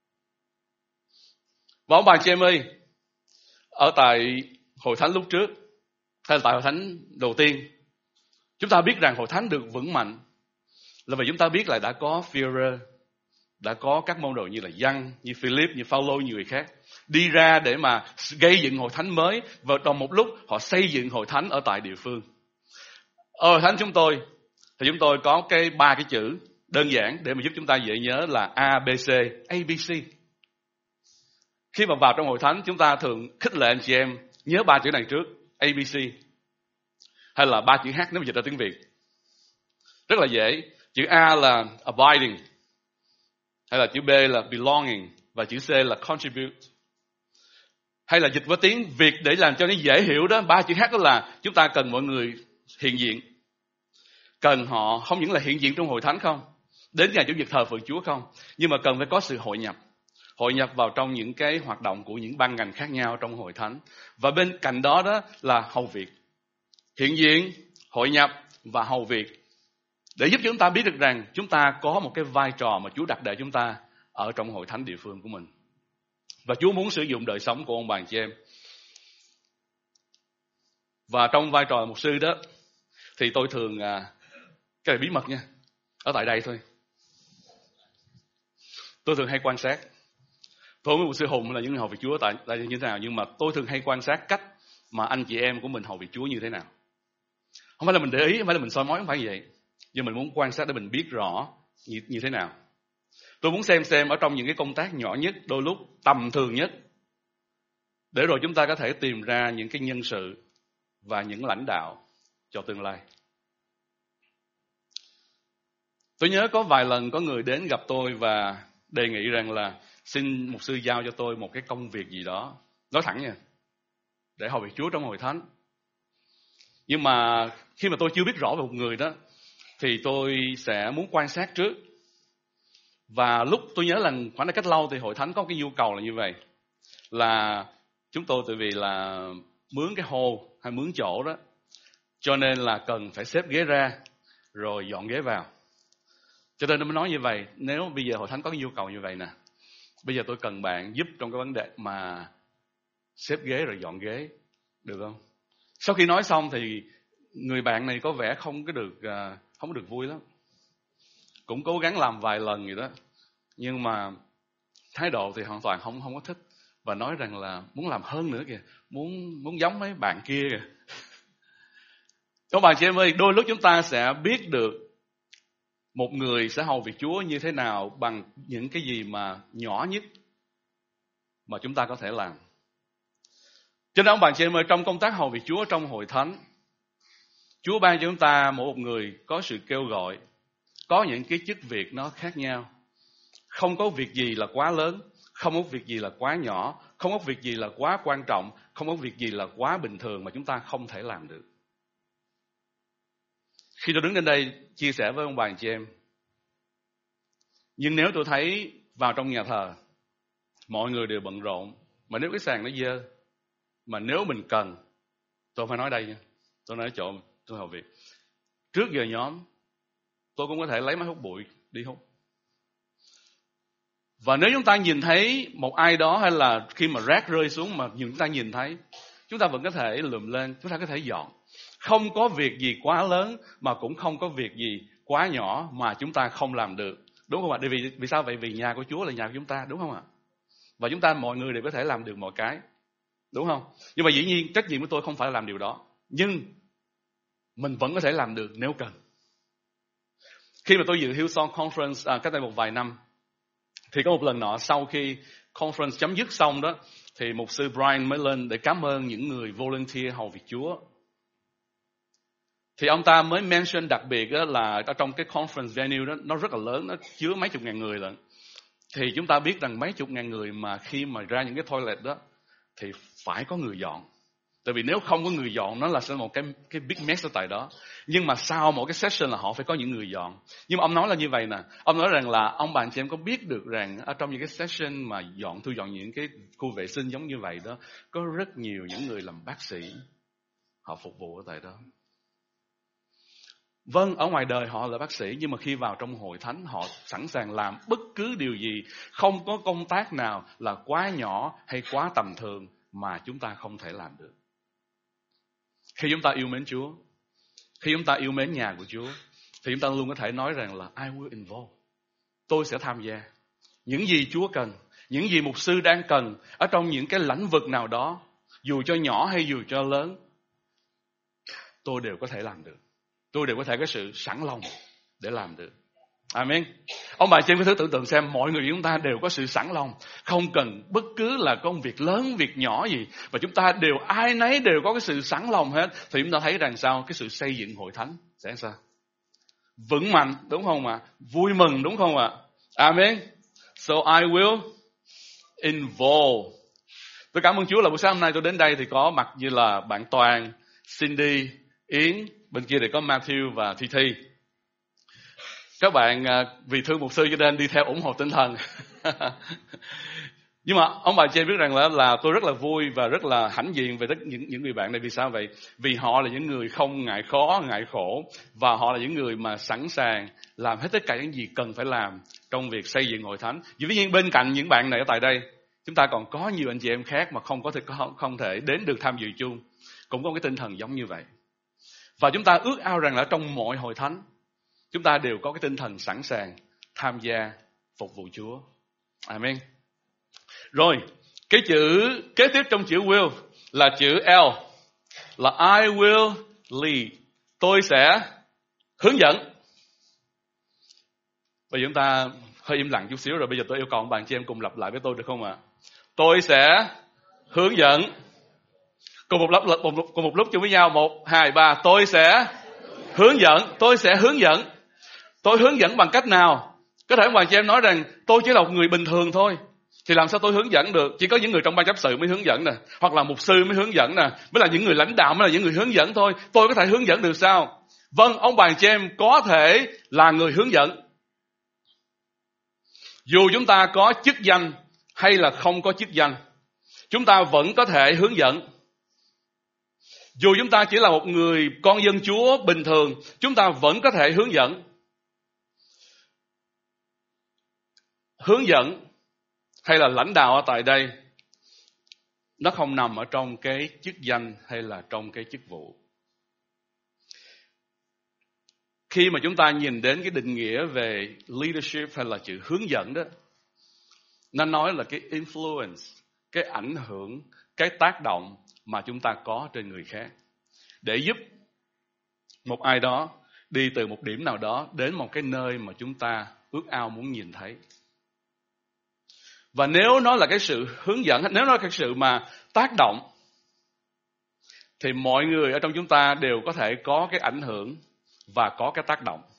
Và ông bà chị em ơi, ở tại hội thánh lúc trước, hay là tại hội thánh đầu tiên, chúng ta biết rằng hội thánh được vững mạnh là vì chúng ta biết là đã có Führer, đã có các môn đồ như là Giăng, như Philip, như Phaolô, nhiều người khác đi ra để mà gây dựng hội thánh mới, và trong một lúc họ xây dựng hội thánh ở tại địa phương. Ở hội thánh chúng tôi thì chúng tôi có ba cái chữ đơn giản để mà giúp chúng ta dễ nhớ là ABC, ABC. Khi mà vào trong hội thánh, chúng ta thường khích lệ anh chị em nhớ ba chữ này trước, ABC, hay là ba chữ H nếu mà dịch ra tiếng Việt. Rất là dễ. Chữ A là abiding, hay là chữ B là belonging, và chữ C là contribute. Hay là dịch với tiếng Việt để làm cho nó dễ hiểu đó, ba chữ H đó là chúng ta cần mọi người hiện diện. Cần họ không những là hiện diện trong hội thánh không, đến ngày Chủ nhật thờ phượng Chúa không, nhưng mà cần phải có sự hội nhập. Hội nhập vào trong những cái hoạt động của những ban ngành khác nhau trong hội thánh. Và bên cạnh đó đó là hầu việc. Hiện diện, hội nhập và hầu việc. Để giúp chúng ta biết được rằng chúng ta có một cái vai trò mà Chúa đặt để chúng ta ở trong hội thánh địa phương của mình. Và Chúa muốn sử dụng đời sống của ông bà anh chị em. Và trong vai trò mục sư đó, thì tôi thường, cái này bí mật nha, ở tại đây thôi, tôi thường hay quan sát. Tôi không biết mục sư Hùng là những người hầu việc Chúa tại đây như thế nào, nhưng mà tôi thường hay quan sát cách mà anh chị em của mình hầu việc Chúa như thế nào. Không phải là mình để ý, không phải là mình soi mói, không phải như vậy, nhưng mình muốn quan sát để mình biết rõ như thế nào. Tôi muốn xem ở trong những cái công tác nhỏ nhất, đôi lúc tầm thường nhất, để rồi chúng ta có thể tìm ra những cái nhân sự và những lãnh đạo cho tương lai. Tôi nhớ có vài lần có người đến gặp tôi và đề nghị rằng là xin mục sư giao cho tôi một cái công việc gì đó, nói thẳng nha, để hầu việc Chúa trong hội thánh. Nhưng mà khi mà tôi chưa biết rõ về một người đó, thì tôi sẽ muốn quan sát trước. Và lúc tôi nhớ là khoảng cách lâu thì hội thánh có cái nhu cầu là như vậy, là chúng tôi tại vì là mướn cái hồ hay mướn chỗ đó, cho nên là cần phải xếp ghế ra rồi dọn ghế vào. Cho nên nó mới nói như vậy, nếu bây giờ hội thánh có cái nhu cầu như vậy nè, bây giờ tôi cần bạn giúp trong cái vấn đề mà xếp ghế rồi dọn ghế, được không? Sau khi nói xong thì người bạn này có vẻ không có được vui lắm. Cũng cố gắng làm vài lần gì đó, nhưng mà thái độ thì hoàn toàn không có thích, và nói rằng là muốn làm hơn nữa kìa, muốn giống mấy bạn kia kìa. Các bạn chị em ơi, đôi lúc chúng ta sẽ biết được một người sẽ hầu việc Chúa như thế nào bằng những cái gì mà nhỏ nhất mà chúng ta có thể làm. Cho nên ông bạn chị em ơi, trong công tác hầu việc Chúa trong hội thánh, Chúa ban cho chúng ta mỗi một người có sự kêu gọi, có những cái chức việc nó khác nhau. Không có việc gì là quá lớn, không có việc gì là quá nhỏ, không có việc gì là quá quan trọng, không có việc gì là quá bình thường mà chúng ta không thể làm được. Khi tôi đứng lên đây chia sẻ với ông bà anh chị em, nhưng nếu tôi thấy vào trong nhà thờ mọi người đều bận rộn, mà nếu cái sàn nó dơ, mà nếu mình cần, tôi phải nói đây nha, tôi nói chỗ tôi hầu việc, trước giờ nhóm tôi cũng có thể lấy máy hút bụi đi hút. Và nếu chúng ta nhìn thấy một ai đó, hay là khi mà rác rơi xuống mà chúng ta nhìn thấy, chúng ta vẫn có thể lượm lên, chúng ta có thể dọn. Không có việc gì quá lớn, mà cũng không có việc gì quá nhỏ mà chúng ta không làm được. Đúng không ạ? Vì sao vậy? Vì nhà của Chúa là nhà của chúng ta, đúng không ạ? Và chúng ta mọi người đều có thể làm được mọi cái, đúng không? Nhưng mà dĩ nhiên trách nhiệm của tôi không phải là làm điều đó, nhưng mình vẫn có thể làm được nếu cần. Khi mà tôi dự Hillsong Conference cách đây một vài năm, thì có một lần nọ sau khi conference chấm dứt xong đó, thì mục sư Brian mới lên để cảm ơn những người volunteer hầu việc Chúa. Thì ông ta mới mention đặc biệt đó là ở trong cái conference venue đó, nó rất là lớn, nó chứa mấy chục ngàn người lận. Thì chúng ta biết rằng mấy chục ngàn người mà khi mà ra những cái toilet đó thì phải có người dọn. Tại vì nếu không có người dọn, nó là sẽ một cái big mess ở tại đó. Nhưng mà sau mỗi cái session là họ phải có những người dọn. Nhưng mà ông nói là như vậy nè. Ông nói rằng là ông bà anh chị em có biết được rằng ở trong những cái session mà thu dọn những cái khu vệ sinh giống như vậy đó, có rất nhiều những người làm bác sĩ họ phục vụ ở tại đó. Vâng, ở ngoài đời họ là bác sĩ, nhưng mà khi vào trong hội thánh họ sẵn sàng làm bất cứ điều gì. Không có công tác nào là quá nhỏ hay quá tầm thường mà chúng ta không thể làm được. Khi chúng ta yêu mến Chúa, khi chúng ta yêu mến nhà của Chúa, thì chúng ta luôn có thể nói rằng là I will involve. Tôi sẽ tham gia. Những gì Chúa cần, những gì mục sư đang cần ở trong những cái lĩnh vực nào đó, dù cho nhỏ hay dù cho lớn, tôi đều có thể làm được. Tôi đều có thể có sự sẵn lòng để làm được. Amen. Ông bà chị em có thử tưởng tượng xem, mọi người chúng ta đều có sự sẵn lòng, không cần bất cứ là công việc lớn, việc nhỏ gì, và chúng ta đều, ai nấy đều có cái sự sẵn lòng hết, thì chúng ta thấy rằng sao? Cái sự xây dựng hội thánh sẽ sao? Vững mạnh, đúng không ạ? Vui mừng, đúng không ạ? Amen. So I will involve. Tôi cảm ơn Chúa là buổi sáng hôm nay tôi đến đây thì có mặt như là bạn Toàn, Cindy, Yến, bên kia thì có Matthew và Thi Thi. Các bạn vì thương mục sư cho nên đi theo ủng hộ tinh thần. Nhưng mà ông bà chị biết rằng là tôi rất là vui và rất là hãnh diện về những người bạn này. Vì sao vậy? Vì họ là những người không ngại khó, ngại khổ, và họ là những người mà sẵn sàng làm hết tất cả những gì cần phải làm trong việc xây dựng hội thánh. Dĩ nhiên bên cạnh những bạn này ở tại đây, chúng ta còn có nhiều anh chị em khác mà không thể đến được tham dự chung, cũng có cái tinh thần giống như vậy. Và chúng ta ước ao rằng là trong mọi hội thánh, chúng ta đều có cái tinh thần sẵn sàng tham gia phục vụ Chúa. Amen. Rồi, cái chữ kế tiếp trong chữ will là chữ L, là I will lead. Tôi sẽ hướng dẫn. Bây giờ chúng ta hơi im lặng chút xíu rồi, bây giờ tôi yêu cầu bạn chị em cùng lặp lại với tôi được không ạ? Tôi sẽ hướng dẫn. Cùng một lúc chung với nhau. 1, 2, 3. Tôi sẽ hướng dẫn. Tôi sẽ hướng dẫn. Tôi hướng dẫn bằng cách nào? Có thể bạn chị em nói rằng tôi chỉ là một người bình thường thôi, thì làm sao tôi hướng dẫn được? Chỉ có những người trong ban chấp sự mới hướng dẫn nè, hoặc là mục sư mới hướng dẫn nè, mới là những người lãnh đạo mới là những người hướng dẫn thôi. Tôi có thể hướng dẫn được sao? Vâng, ông bà chị em có thể là người hướng dẫn. Dù chúng ta có chức danh hay là không có chức danh, chúng ta vẫn có thể hướng dẫn. Dù chúng ta chỉ là một người con dân Chúa bình thường, chúng ta vẫn có thể hướng dẫn. Hướng dẫn hay là lãnh đạo ở tại đây, nó không nằm ở trong cái chức danh hay là trong cái chức vụ. Khi mà chúng ta nhìn đến cái định nghĩa về leadership hay là chữ hướng dẫn đó, nó nói là cái influence, cái ảnh hưởng, cái tác động mà chúng ta có trên người khác, để giúp một ai đó đi từ một điểm nào đó đến một cái nơi mà chúng ta ước ao muốn nhìn thấy. Và nếu nó là cái sự hướng dẫn, nếu nó là cái sự mà tác động, thì mọi người ở trong chúng ta đều có thể có cái ảnh hưởng và có cái tác động.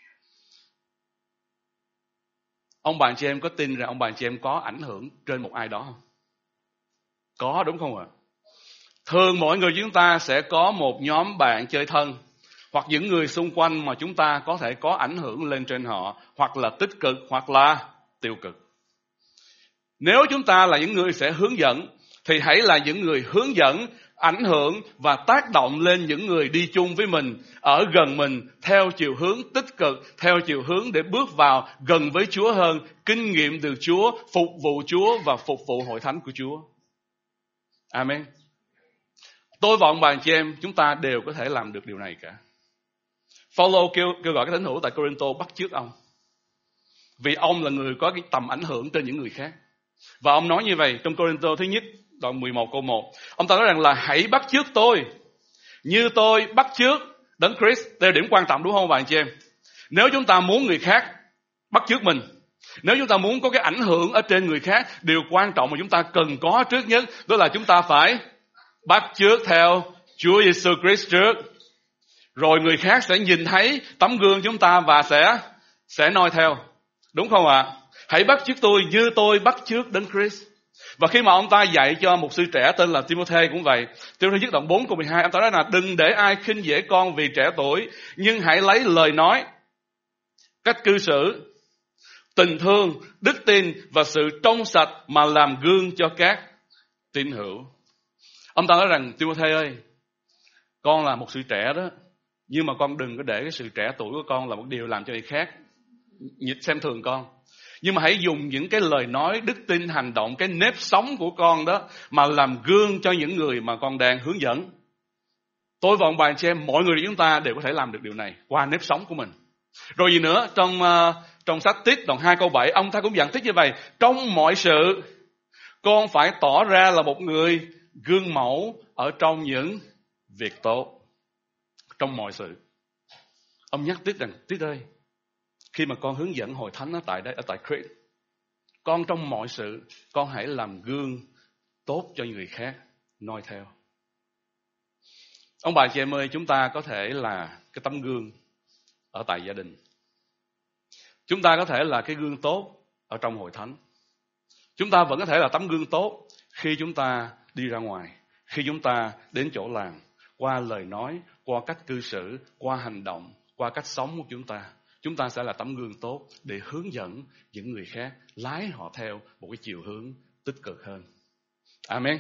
Ông bà chị em có tin rằng ông bà chị em có ảnh hưởng trên một ai đó không? Có, đúng không ạ? Thường mỗi người chúng ta sẽ có một nhóm bạn chơi thân, hoặc những người xung quanh mà chúng ta có thể có ảnh hưởng lên trên họ, hoặc là tích cực hoặc là tiêu cực. Nếu chúng ta là những người sẽ hướng dẫn, thì hãy là những người hướng dẫn, ảnh hưởng và tác động lên những người đi chung với mình, ở gần mình, theo chiều hướng tích cực, theo chiều hướng để bước vào gần với Chúa hơn, kinh nghiệm từ Chúa, phục vụ Chúa và phục vụ hội thánh của Chúa. Amen. Tôi và ông bà chị em, chúng ta đều có thể làm được điều này cả. Phaolô kêu gọi cái tín hữu tại Corinto bắt chước ông, vì ông là người có cái tầm ảnh hưởng trên những người khác. Và ông nói như vậy trong Corinto thứ nhất đoạn 11 câu 1. Ông ta nói rằng là hãy bắt chước tôi như tôi bắt chước Đấng Christ. Đây là điểm quan trọng, đúng không bạn chị em? Nếu chúng ta muốn người khác bắt chước mình, nếu chúng ta muốn có cái ảnh hưởng ở trên người khác, điều quan trọng mà chúng ta cần có trước nhất đó là chúng ta phải bắt chước theo Chúa Giêsu Christ trước. Rồi người khác sẽ nhìn thấy tấm gương chúng ta và sẽ noi theo. Đúng không ạ? Hãy bắt chước tôi như tôi bắt chước Đấng Christ. Và khi mà ông ta dạy cho một sư trẻ tên là Timôthê cũng vậy. Timôthê nhất đoạn 4 câu 12, ông ta nói là đừng để ai khinh dễ con vì trẻ tuổi, nhưng hãy lấy lời nói, cách cư xử, tình thương, đức tin và sự trong sạch mà làm gương cho các tín hữu. Ông ta nói rằng Timôthê ơi, con là một sư trẻ đó, nhưng mà con đừng có để cái sự trẻ tuổi của con là một điều làm cho người khác xem thường con. Nhưng mà hãy dùng những cái lời nói, đức tin, hành động, cái nếp sống của con đó mà làm gương cho những người mà con đang hướng dẫn. Tôi và ông bà anh chị em, mọi người chúng ta đều có thể làm được điều này qua nếp sống của mình. Rồi gì nữa, trong sách Tít đoạn 2 câu 7, ông ta cũng dặn Tít như vậy: trong mọi sự con phải tỏ ra là một người gương mẫu ở trong những việc tốt. Trong mọi sự. Ông nhắc Tít rằng, Tít ơi, khi mà con hướng dẫn hội thánh ở tại Crete, con trong mọi sự con hãy làm gương tốt cho người khác noi theo. Ông bà chị em ơi, chúng ta có thể là cái tấm gương ở tại gia đình. Chúng ta có thể là cái gương tốt ở trong hội thánh. Chúng ta vẫn có thể là tấm gương tốt khi chúng ta đi ra ngoài, khi chúng ta đến chỗ làm, qua lời nói, qua cách cư xử, qua hành động, qua cách sống của chúng ta. Chúng ta sẽ là tấm gương tốt để hướng dẫn những người khác lái họ theo một cái chiều hướng tích cực hơn. Amen.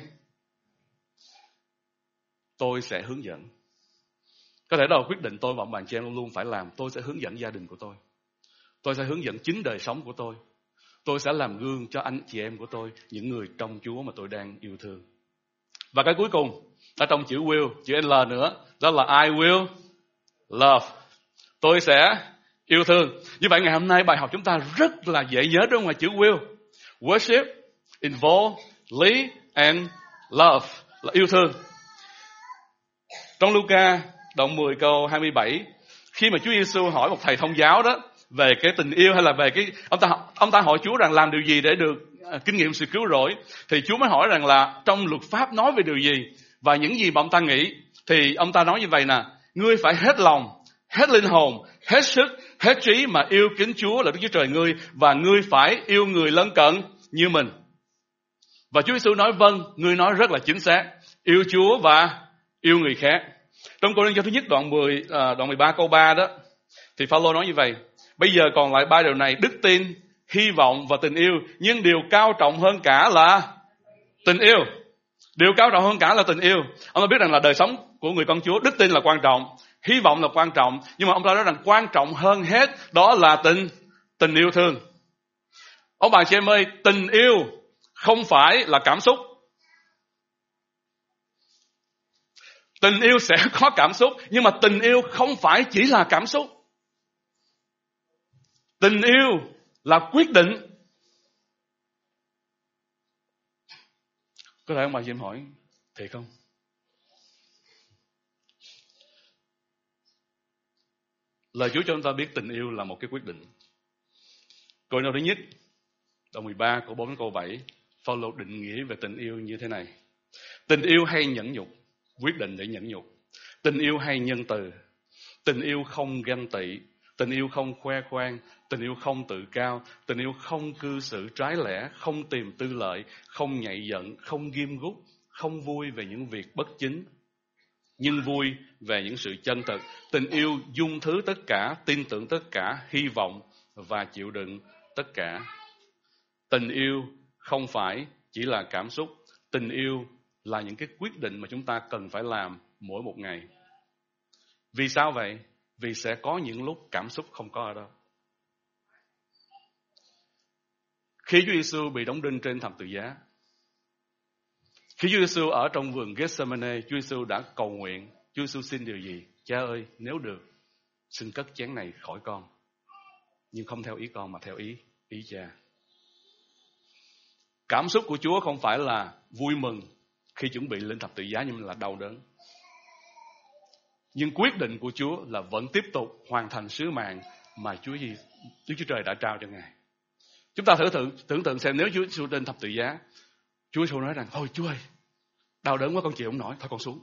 Tôi sẽ hướng dẫn. Có thể đó là quyết định tôi và ông bà anh chị em luôn phải làm. Tôi sẽ hướng dẫn gia đình của tôi. Tôi sẽ hướng dẫn chính đời sống của tôi. Tôi sẽ làm gương cho anh chị em của tôi, những người trong Chúa mà tôi đang yêu thương. Và cái cuối cùng, ở trong chữ will, chữ L nữa, đó là I will love. Tôi sẽ yêu thương. Như vậy ngày hôm nay bài học chúng ta rất là dễ nhớ đúng không ạ? Chữ will, worship, involve, lead and love là yêu thương. Trong Luca đoạn 10 câu 27, khi mà Chúa Giêsu hỏi một thầy thông giáo đó về cái tình yêu hay là về cái ông ta hỏi Chúa rằng làm điều gì để được kinh nghiệm sự cứu rỗi, thì Chúa mới hỏi rằng là trong luật pháp nói về điều gì và những gì mà ông ta nghĩ. Thì ông ta nói như vậy nè: ngươi phải hết lòng, hết linh hồn, hết sức, hết trí mà yêu kính Chúa là Đức Chúa Trời ngươi, và ngươi phải yêu người lân cận như mình. Và Chúa Giêsu nói vâng, ngươi nói rất là chính xác, yêu Chúa và yêu người khác. Trong Cô-rinh-tô thứ nhất đoạn 13 câu 3 đó, thì Pha-lô nói như vậy: bây giờ còn lại 3 điều này, đức tin, hy vọng và tình yêu, nhưng điều cao trọng hơn cả là tình yêu. Điều cao trọng hơn cả là tình yêu. Ông ta biết rằng là đời sống của người con Chúa, đức tin là quan trọng, hy vọng là quan trọng, nhưng mà ông ta nói rằng quan trọng hơn hết đó là tình yêu thương. Ông bà chị em ơi, tình yêu không phải là cảm xúc. Tình yêu sẽ có cảm xúc, nhưng mà tình yêu không phải chỉ là cảm xúc. Tình yêu là quyết định. Có thể ông bà chị em hỏi, thiệt không? Lời Chúa cho chúng ta biết tình yêu là một cái quyết định. Câu nói thứ nhất, đoạn 13 câu 4 đến câu 7, Pha-lô định nghĩa về tình yêu như thế này: tình yêu hay nhẫn nhục, quyết định để nhẫn nhục. Tình yêu hay nhân từ, tình yêu không ganh tị, tình yêu không khoe khoang, tình yêu không tự cao, tình yêu không cư xử trái lẽ, không tìm tư lợi, không nhạy giận, không ghim gút, không vui về những việc bất chính, nhưng vui về những sự chân thật. Tình yêu dung thứ tất cả, tin tưởng tất cả, hy vọng và chịu đựng tất cả. Tình yêu không phải chỉ là cảm xúc. Tình yêu là những cái quyết định mà chúng ta cần phải làm mỗi một ngày. Vì sao vậy? Vì sẽ có những lúc cảm xúc không có ở đó. Khi Chúa Giêsu bị đóng đinh trên thập tự giá, khi Chúa Giêsu ở trong vườn Gethsemane, Chúa Giêsu đã cầu nguyện. Chúa Giêsu xin điều gì? Cha ơi, nếu được, xin cất chén này khỏi con, nhưng không theo ý con mà theo ý Cha. Cảm xúc của Chúa không phải là vui mừng khi chuẩn bị lên thập tự giá, nhưng là đau đớn. Nhưng quyết định của Chúa là vẫn tiếp tục hoàn thành sứ mạng mà Chúa Trời đã trao cho Ngài. Chúng ta tưởng tượng xem, nếu Chúa Giêsu lên thập tự giá, Chúa Giêsu nói rằng: thôi Chúa ơi, đau đớn quá con chịu không nổi, thôi con xuống.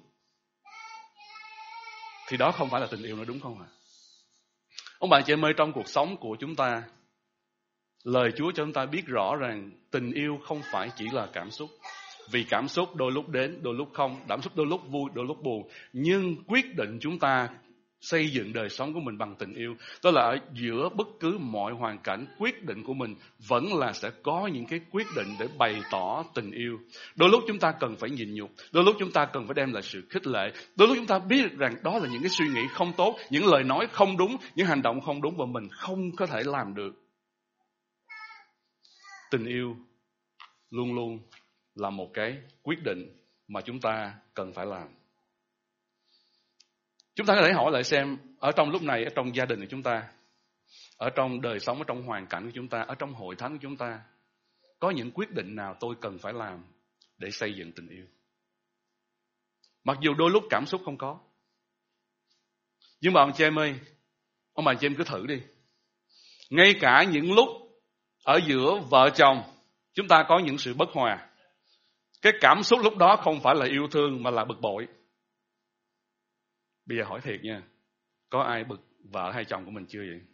Thì đó không phải là tình yêu nữa, đúng không ạ? Ông bạn chị em ơi, trong cuộc sống của chúng ta, Lời Chúa cho chúng ta biết rõ rằng tình yêu không phải chỉ là cảm xúc. Vì cảm xúc đôi lúc đến, đôi lúc không. Cảm xúc đôi lúc vui, đôi lúc buồn. Nhưng quyết định chúng ta xây dựng đời sống của mình bằng tình yêu. Đó là ở giữa bất cứ mọi hoàn cảnh, quyết định của mình vẫn là sẽ có những cái quyết định để bày tỏ tình yêu. Đôi lúc chúng ta cần phải nhịn nhục, đôi lúc chúng ta cần phải đem lại sự khích lệ, đôi lúc chúng ta biết rằng đó là những cái suy nghĩ không tốt, những lời nói không đúng, những hành động không đúng và mình không có thể làm được. Tình yêu luôn luôn là một cái quyết định mà chúng ta cần phải làm. Chúng ta có thể hỏi lại xem, ở trong lúc này, ở trong gia đình của chúng ta, ở trong đời sống, ở trong hoàn cảnh của chúng ta, ở trong hội thánh của chúng ta, có những quyết định nào tôi cần phải làm để xây dựng tình yêu? Mặc dù đôi lúc cảm xúc không có. Nhưng mà ông chị em ơi, ông bà chị em cứ thử đi. Ngay cả những lúc ở giữa vợ chồng, chúng ta có những sự bất hòa. Cái cảm xúc lúc đó không phải là yêu thương mà là bực bội. Bây giờ hỏi thiệt nha, có ai bực vợ hay chồng của mình chưa vậy?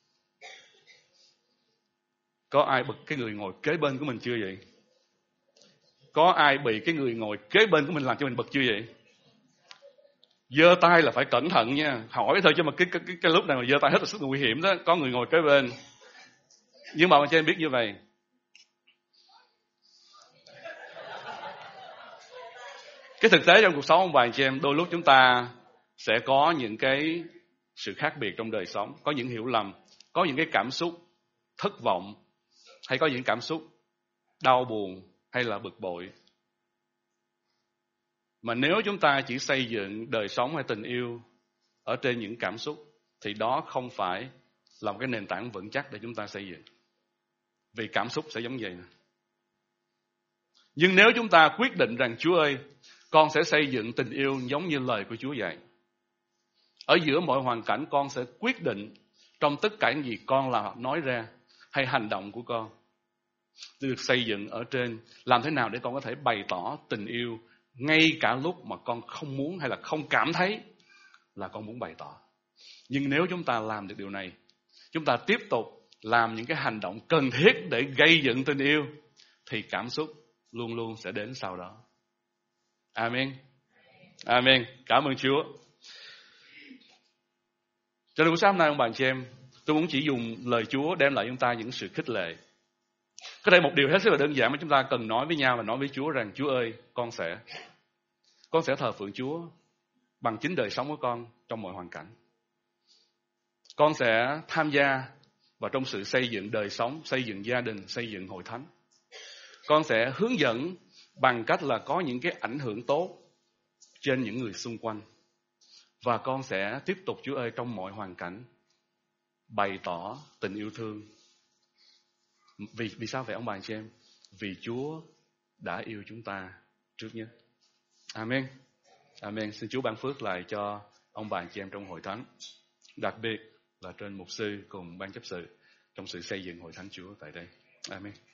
Có ai bực cái người ngồi kế bên của mình chưa vậy? Có ai bị cái người ngồi kế bên của mình làm cho mình bực chưa vậy? Giơ tay là phải cẩn thận nha. Hỏi thôi chứ mà cái lúc này mà giơ tay hết là rất nguy hiểm đó. Có người ngồi kế bên. Nhưng mà cho em biết như vậy. Cái thực tế trong cuộc sống ông bà anh chị em, đôi lúc chúng ta sẽ có những cái sự khác biệt trong đời sống, có những hiểu lầm, có những cái cảm xúc thất vọng, hay có những cảm xúc đau buồn hay là bực bội. Mà nếu chúng ta chỉ xây dựng đời sống hay tình yêu ở trên những cảm xúc, thì đó không phải là một cái nền tảng vững chắc để chúng ta xây dựng. Vì cảm xúc sẽ giống vậy. Nhưng nếu chúng ta quyết định rằng Chúa ơi, con sẽ xây dựng tình yêu giống như lời của Chúa dạy. Ở giữa mọi hoàn cảnh con sẽ quyết định trong tất cả những gì con nói ra hay hành động của con được xây dựng ở trên làm thế nào để con có thể bày tỏ tình yêu ngay cả lúc mà con không muốn hay là không cảm thấy là con muốn bày tỏ. Nhưng nếu chúng ta làm được điều này, chúng ta tiếp tục làm những cái hành động cần thiết để gây dựng tình yêu, thì cảm xúc luôn luôn sẽ đến sau đó. Amen. Amen. Cảm ơn Chúa. Cho nên buổi sáng hôm nay ông bà anh chị em, tôi muốn chỉ dùng lời Chúa đem lại chúng ta những sự khích lệ. Có thể một điều hết sức là đơn giản mà chúng ta cần nói với nhau và nói với Chúa rằng Chúa ơi, con sẽ thờ phượng Chúa bằng chính đời sống của con trong mọi hoàn cảnh. Con sẽ tham gia vào trong sự xây dựng đời sống, xây dựng gia đình, xây dựng hội thánh. Con sẽ hướng dẫn bằng cách là có những cái ảnh hưởng tốt trên những người xung quanh. Và con sẽ tiếp tục, Chúa ơi, trong mọi hoàn cảnh bày tỏ tình yêu thương. Vì sao vậy ông bà anh chị em? Vì Chúa đã yêu chúng ta trước nhất. Amen. Amen. Xin Chúa ban phước lại cho ông bà anh chị em trong hội thánh, đặc biệt là trên mục sư cùng ban chấp sự trong sự xây dựng hội thánh Chúa tại đây. Amen.